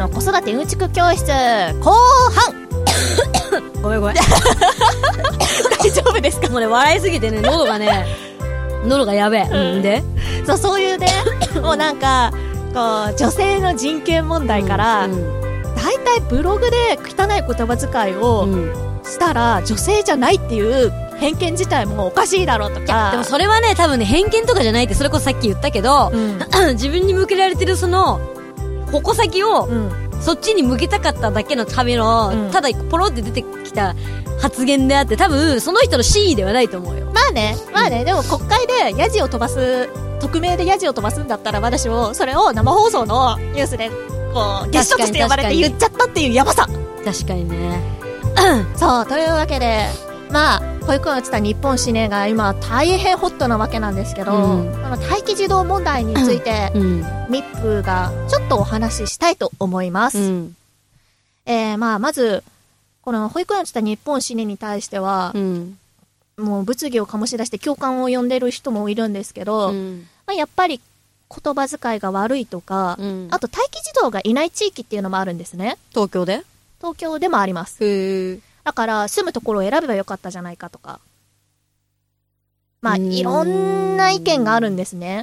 の子育てうんちく教室後半ごめん大丈夫ですか？ もうね、笑いすぎてね、喉がやべえ、でそういうねもうなんかこう女性の人権問題から、だいたいブログで汚い言葉遣いをしたら、女性じゃないっていう偏見自体もおかしいだろうとか。 でもそれはね、多分ね、偏見とかじゃないって、それこそさっき言ったけど、自分に向けられてるその矛先を、そっちに向けたかっただけのための、ただポロって出てきた発言であって、多分その人の真意ではないと思うよ。 まあね、でも国会でヤジを飛ばす、匿名でヤジを飛ばすんだったら、私もそれを生放送のニュースでこうゲストとして呼ばれて言っちゃったっていうヤバさ。 確かにね。 そうというわけで、まあ保育園を打った日本史ねが今大変ホットなわけなんですけど、待機児童問題について、ミップがちょっとお話ししたいと思います。まずこの保育園を打った日本史ねに対しては、もう物議を醸し出して共感を呼んでる人もいるんですけど、やっぱり言葉遣いが悪いとか、あと待機児童がいない地域っていうのもあるんですね。 東京でもあります。だから住むところを選べばよかったじゃないかとか、いろんな意見があるんですね。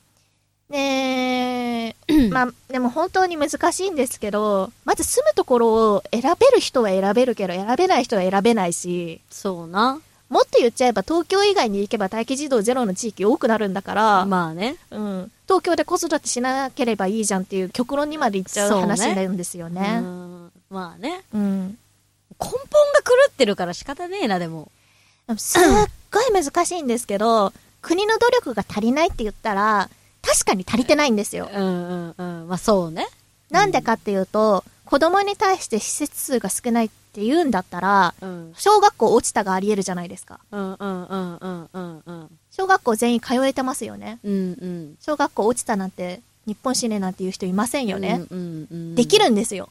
でも本当に難しいんですけど、まず住むところを選べる人は選べるけど、選べない人は選べないし、 そうな。 もっと言っちゃえば東京以外に行けば待機児童ゼロの地域多くなるんだから、 まあね、 東京で子育てしなければいいじゃんっていう極論にまで行っちゃう話なんですよね。 まあね、 根本が狂ってるから仕方ねえな。でもすっごい難しいんですけど、国の努力が足りないって言ったら確かに足りてないんですよ。 まあそうね。 なんでかっていうと、子供に対して施設数が少ないって言うんだったら、小学校落ちたがありえるじゃないですか。小学校全員通えてますよね。小学校落ちたなんて日本史ねなんていう人いませんよね。できるんですよ。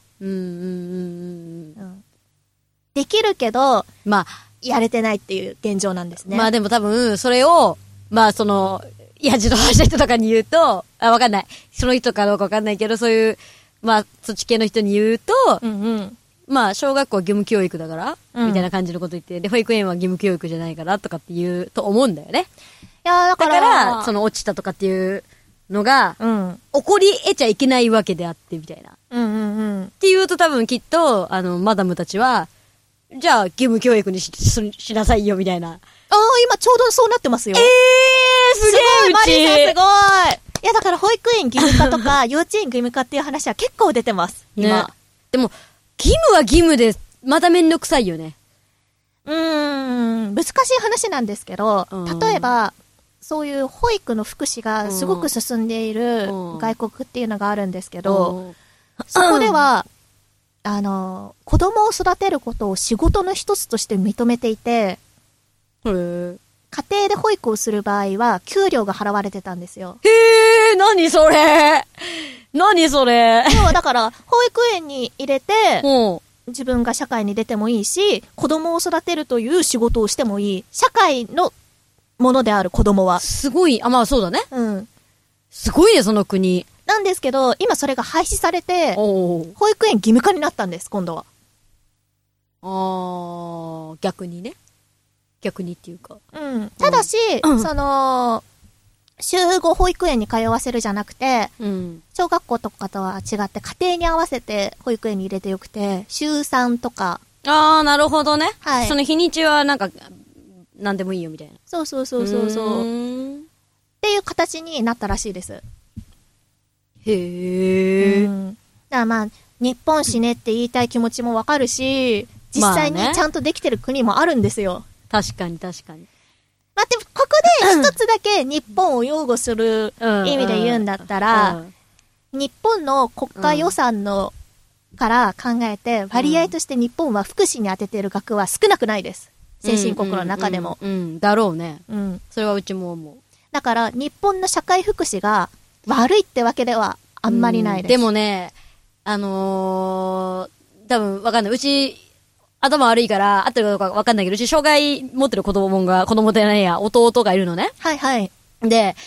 できるけど、やれてないっていう現状なんですね。 まあでも多分それをそのヤジと話した人とかに言うと、わかんない、その人かどうかわかんないけど、そういうそっち系の人に言うと、小学校は義務教育だから、みたいな感じのこと言って、で保育園は義務教育じゃないからとかって言うと思うんだよね。 いやだからその落ちたとかっていうのが、起こり得ちゃいけないわけであってみたいな。って言うと多分きっとマダムたちは、じゃあ義務教育に しなさいよみたいな。 今ちょうどそうなってますよ。 すげえ、 マリさんすごい。いやだから保育園義務化とか幼稚園義務化っていう話は結構出てます今、 でも義務は義務でまためんどくさいよね。 難しい話なんですけど、例えばそういう保育の福祉がすごく進んでいる外国っていうのがあるんですけど、そこでは子供を育てることを仕事の一つとして認めていて、家庭で保育をする場合は給料が払われてたんですよ。 何それ要はだから保育園に入れて自分が社会に出てもいいし、子供を育てるという仕事をしてもいい、社会のものである子供はすごい。まあそうだね。すごいね、その国なんですけど、今それが廃止されて保育園義務化になったんです、今度は。 逆にっていうか、 ただし、その週5保育園に通わせるじゃなくて、小学校とかとは違って家庭に合わせて保育園に入れてよくて、週3とか。 なるほどね。その日にちはなんか何でもいいよみたいな。 そうっていう形になったらしいです。だから日本史ねって言いたい気持ちもわかるし、実際にちゃんとできてる国もあるんですよ。 確かに。 でもここで一つだけ日本を擁護する意味で言うんだったら、日本の国家予算のから考えて、割合として日本は福祉に当てている額は少なくないです。先進国の中でも。 だろうね。それはうちも思う。 だから日本の社会福祉が悪いってわけではあんまりないです。 でもね、多分わかんない。うち頭悪いから合ってるかどうかわかんないけど、うち障害持ってる子供じゃないや、弟がいるのね。 はいはい。 で、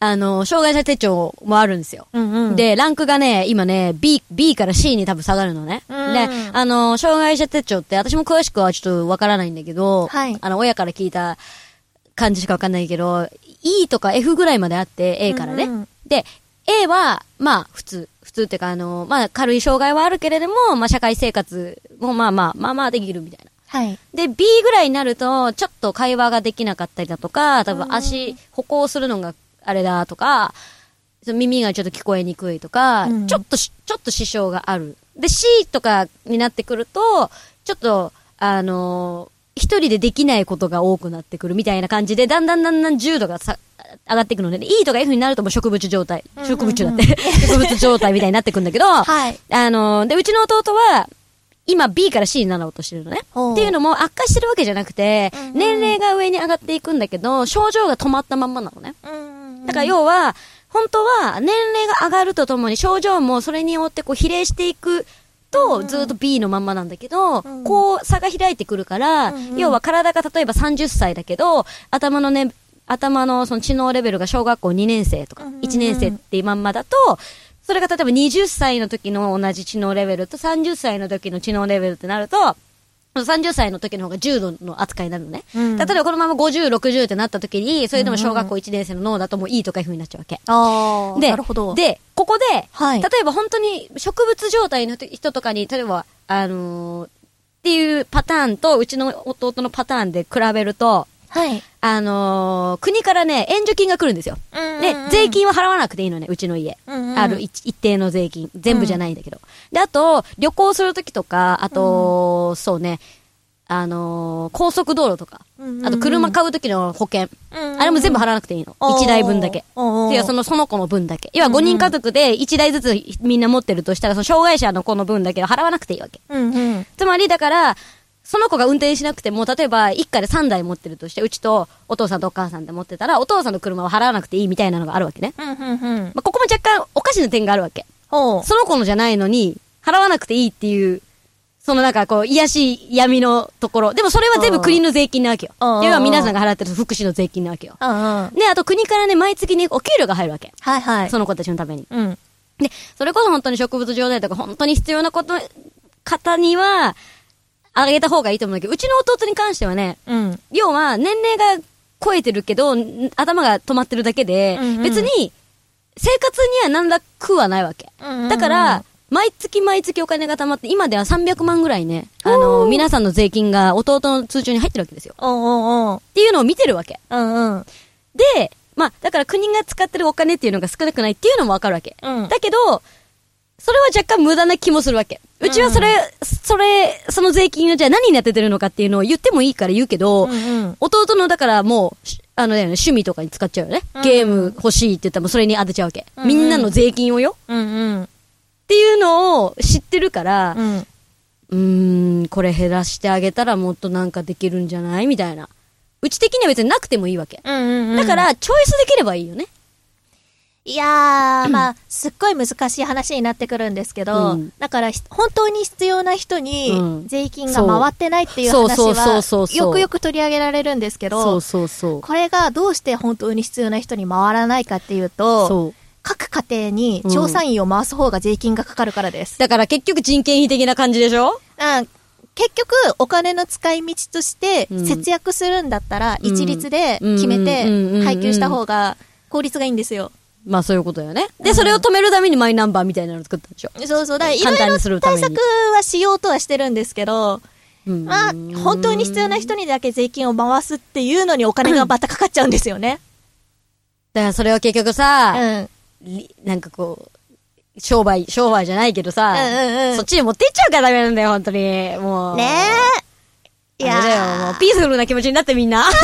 障害者手帳もあるんですよ。で、ランクがね、今ね、B から C に多分下がるのね。で、障害者手帳って私も詳しくはちょっとわからないんだけど、親から聞いた感じしかわかんないけど、E とか F ぐらいまであって、A からね。で、A は、まあ、普通っていうか、まあ、軽い障害はあるけれども、まあ、社会生活もまあできるみたいな。で、B ぐらいになると、ちょっと会話ができなかったりだとか、多分歩行するのがあれだとか、耳がちょっと聞こえにくいとか、ちょっと支障がある。で、C とかになってくると、ちょっと、一人でできないことが多くなってくるみたいな感じで、だんだん重度が上がっていくので、E とか F になるともう植物状態みたいになってくるんだけど、で、うちの弟は、今 B から C になろうとしてるのね。っていうのも悪化してるわけじゃなくて、年齢が上に上がっていくんだけど、症状が止まったまんまなのね。だから要は、本当は年齢が上がるとともに症状もそれによってこう比例していくとずっと B のまんまなんだけど、こう差が開いてくるから、要は体が例えば30歳だけど、頭のその知能レベルが小学校2年生とか1年生っていうまんまだと、それが例えば20歳の時の同じ知能レベルと30歳の時の知能レベルってなると、30歳の時の方が重度の扱いになるのね。例えばこのまま50、60ってなった時に、それでも小学校1年生の脳だともういいとかいう風になっちゃうわけ。 なるほど。 で、ここで、例えば本当に植物状態の人とかに、例えば、っていうパターンと、うちの弟のパターンで比べると、国からね、援助金が来るんですよ。で、税金は払わなくていいのね、うちの家。ある一定の税金。全部じゃないんだけど。で、あと、旅行するときとか、あと、そうね、高速道路とか、あと車買うときの保険。あれも全部払わなくていいの。1台分だけ。いや、その子の分だけ。要は5人家族で1台ずつみんな持ってるとしたら、その障害者の子の分だけは払わなくていいわけ。つまり、だから、その子が運転しなくても、例えば一家で3台持ってるとして、うちとお父さんとお母さんで持ってたら、お父さんの車は払わなくていいみたいなのがあるわけね。ここも若干おかしな点があるわけ。その子のじゃないのに、払わなくていいっていう、そのなんかこう、癒し闇のところ。でもそれは全部国の税金なわけよ。要は皆さんが払ってる福祉の税金なわけよ。で、あと国からね、毎月ね、お給料が入るわけ。その子たちのために。で、それこそ本当に植物状態とか本当に必要な方には、あげた方がいいと思うんだけど、うちの弟に関してはね、要は年齢が超えてるけど、頭が止まってるだけで、別に生活には何ら苦はないわけ。だから、毎月お金が貯まって、今では300万ぐらいね、皆さんの税金が弟の通帳に入ってるわけですよ。っていうのを見てるわけ。で、まあ、だから国が使ってるお金っていうのが少なくないっていうのもわかるわけ。だけど、それは若干無駄な気もするわけ。うちはその税金をじゃあ何に当ててるのかっていうのを言ってもいいから言うけど、弟のだからもう、趣味とかに使っちゃうよね。ゲーム欲しいって言ったらもうそれに当てちゃうわけ。みんなの税金をよ。っていうのを知ってるから、これ減らしてあげたらもっとなんかできるんじゃないみたいな。うち的には別になくてもいいわけ。だから、チョイスできればいいよね。 いやー、まあ、すっごい難しい話になってくるんですけど、だから、本当に必要な人に税金が回ってないっていう話は、よくよく取り上げられるんですけど、これがどうして本当に必要な人に回らないかっていうと、各家庭に調査員を回す方が税金がかかるからです。 だから結局人件費的な感じでしょ？ 結局、お金の使い道として節約するんだったら、一律で決めて配給した方が効率がいいんですよ。 まあそういうことよね。で、それを止めるためにマイナンバーみたいなの作ったんでしょ。 だからいろいろ対策はしようとはしてるんですけど、まあ、本当に必要な人にだけ税金を回すっていうのにお金がまたかかっちゃうんですよね。 だからそれは結局さ、なんかこう、商売じゃないけどさ、そっちに持っていっちゃうからダメなんだよ、本当に。もう。 ねえ。いやだよ、もうピースフルな気持ちになってみんな。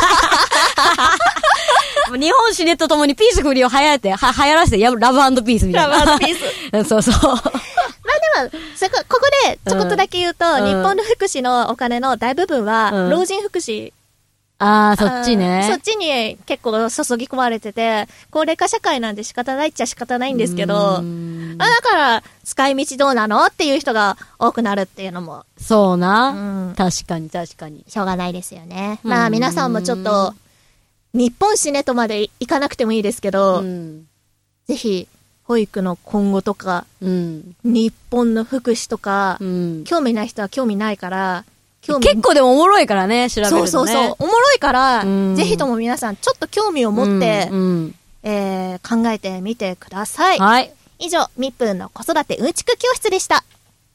日本史ネットともにピースフルを流行らせて、ラブ&ピースみたいな。 ラブ&ピース。 そうそう。まあでも、ここでちょこっとだけ言うと、日本の福祉のお金の大部分は、老人福祉。 そっちね。 そっちに結構注ぎ込まれてて、高齢化社会なんで仕方ないっちゃ仕方ないんですけど、だから、使い道どうなのっていう人が多くなるっていうのも。 そうな。確かに。 しょうがないですよね。まあ皆さんもちょっと、 日本死ねとまでいかなくてもいいですけど、ぜひ、保育の今後とか、日本の福祉とか、興味ない人は興味ないから、 結構でもおもろいからね、調べるとね。 そう。おもろいから、ぜひとも皆さんちょっと興味を持って、考えてみてください。 はい。 以上、みっぷんの子育てうんちく教室でした。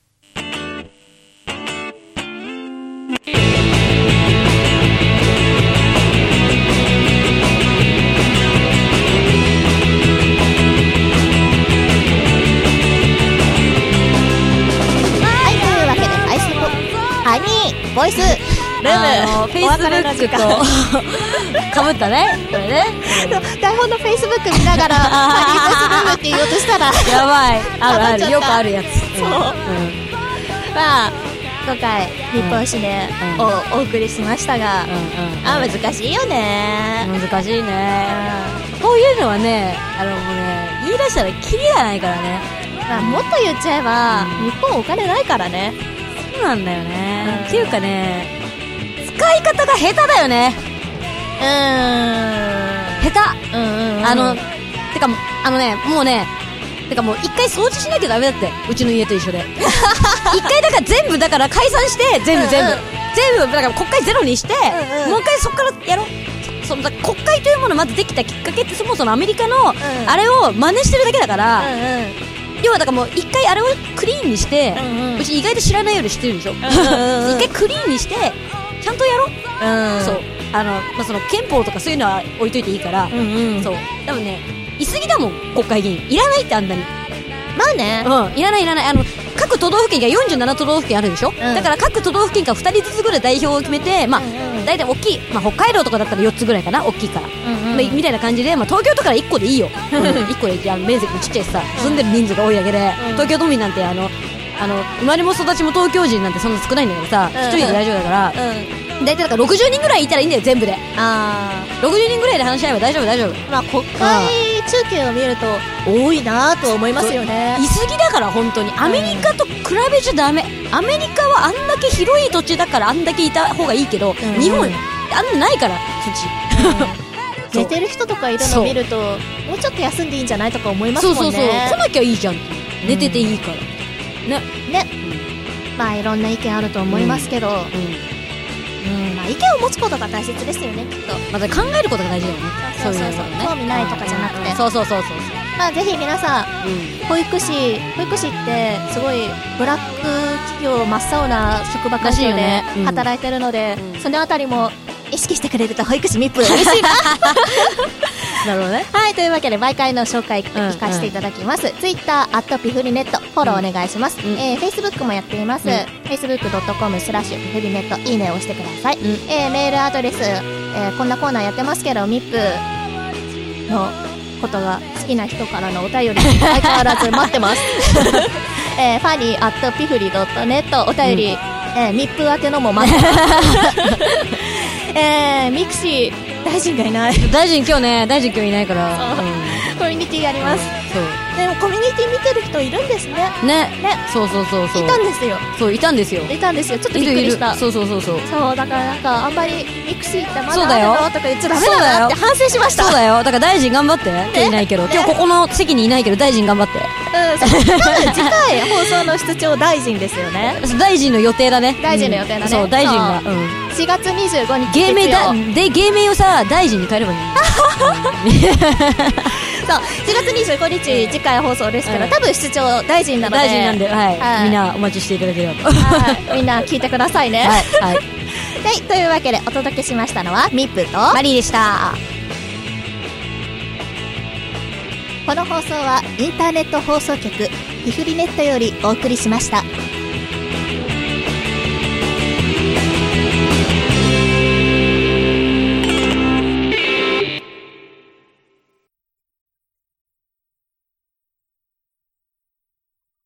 ボイスルームフェイスブックとかぶったねこれね。 台本のフェイスブック見ながらボイスルームって言おうとしたらやばい。あるよくあるやつ。そう、 まあ今回日本史ねをお送りしましたが、難しいよね。 難しいね。こういうのはね、もうね、言い出したらキリがないからね。 もっと言っちゃえば、日本お金ないからね。 そうなんだよね。っていうかね、使い方が下手だよね。下手。てかもうね、てかもう一回掃除しなきゃダメだって。うちの家と一緒で。一回だから全部だから解散して、全部だから国会ゼロにして、もう一回そっからやろう。その国会というものまずできたきっかけってそもそもアメリカのあれを真似してるだけだから、要はだからもう一回あれをクリーンにして、うち意外と知らないより知ってるでしょ。一回クリーンにしてちゃんとやろう。そうその憲法とかそういうのは置いといていいから、そう多分ね、いすぎだもん国会議員。いらないってあんなに。 まあね。 いらない。各都道府県が47都道府県あるでしょ。だから各都道府県から2人ずつぐらい代表を決めて、大体大きい、北海道とかだったら4つぐらいかな、大きいから、みたいな感じで、東京とか1個でいいよ。1個で面積もちっちゃいしさ、住んでる人数が多いだけで、東京都民なんて生まれも育ちも東京人なんてそんな少ないんだからさ、1人で大丈夫だから、大体だから60人ぐらいいたらいいんだよ、全部で。60人ぐらいで話し合えば大丈夫。 国会中継を見ると多いなと思いますよね。 いすぎだから本当に。アメリカと比べちゃダメ。アメリカはあんだけ広い土地だからあんだけいた方がいいけど、日本あんなないから土地。 寝てる人とかいるの見ると、もうちょっと休んでいいんじゃないとか思いますもんね。 そう来なきゃいいじゃん。寝てていいからね。 いろんな意見あると思いますけど、意見を持つことが大切ですよね、きっと。 また考えることが大事だよね。 そう興味ないとかじゃなくて。 そう。 ぜひ皆さん、保育士ってすごいブラック企業真っ青な職場環境で働いてるので、そのあたりも意識してくれると保育士ミップ嬉しいな。 なるほどね。 はい、というわけで毎回の紹介聞かせていただきます。Twitterピフリネットフォローお願いします。Facebook もやっています。facebook.com/ピフリネットいいねを押してください。メールアドレス、こんなコーナーやってますけど、ミップのことが好きな人からのお便り相変わらず待ってます。funny@pifri.net お便り、ミップ宛てのも待ってます。ミクシー大臣がいない。 大臣今日いないから、 コミュニティがあります。でもコミュニティ見てる人いるんですね。そういたんですよ。いたんですよ。ちょっとびっくりした。そうだからあんまりミクシーってまだあるのとか言っちゃダメだなって反省しました。 そうだよ。だから大臣頑張って。今日いないけど、今日ここの席にいないけど大臣頑張って。 多分次回放送の室長大臣ですよね。 大臣の予定だね。 そう大臣が 4月25日芸名をさ大臣に変えればいい。 そう4月25日次回放送ですけど、多分室長大臣なので、 みんなお待ちしていただければ。 みんな聞いてくださいね。というわけでお届けしましたのはミップとマリーでした。 この放送はインターネット放送局ピフリネットよりお送りしました。